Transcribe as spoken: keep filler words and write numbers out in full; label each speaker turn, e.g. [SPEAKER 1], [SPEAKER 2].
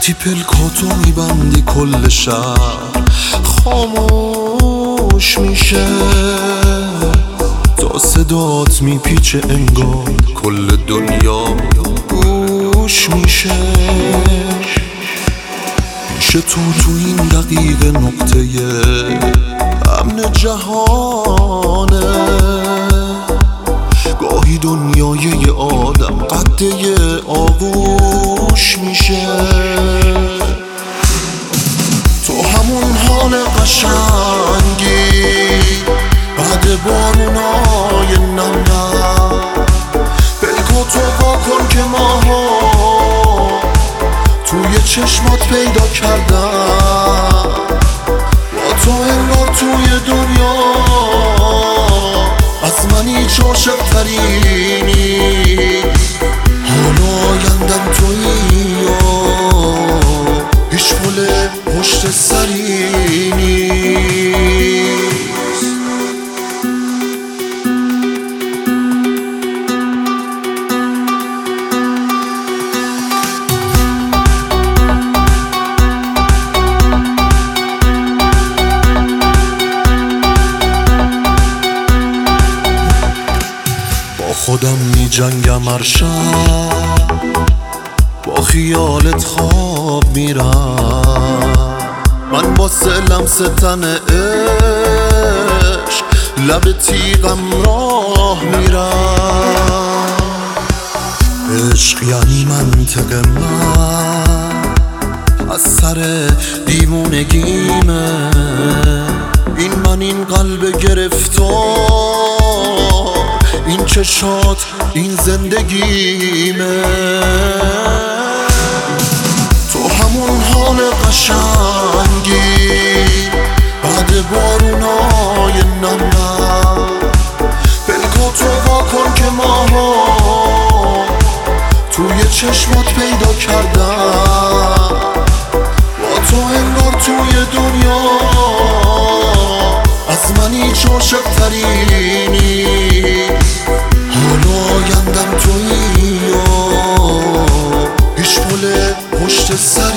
[SPEAKER 1] وقتی پلکاتو میبندی کل شهر خاموش میشه، تا صدات میپیچه انگار کل دنیا گوش میشه. پیش تو تو این دقیقه نقطه امن جهانه، گاهی دنیای یه آدم قده آغوش میشه. تو همون حال قشنگی بعد بارونای نم نم، پلکاتو وا کن که ماها توی چشمات پیدا کردم. با تو انگار توی دنیا از من هیچ عاشق ترینی، حالا آیندم تویی یا هیچ پل پشت سری نیست. خودم می جنگم هر شب، با خیالت خواب میرم. من با لمس تن عشق لب تیغم راه میرم. عشق یعنی منطق من از سر دیوونگیمه، این من این قلب گرفتار، این چشات این زندگیمه. تو همون حال قشنگی بعد بارونای نم نم، پلکاتو وا کن که ماها توی چشمات پیدا کردم. با تو انگار توی دنیا از من هیچ عاشق ترینی، حالا آیندم تویی یا هیچ پل پشت سری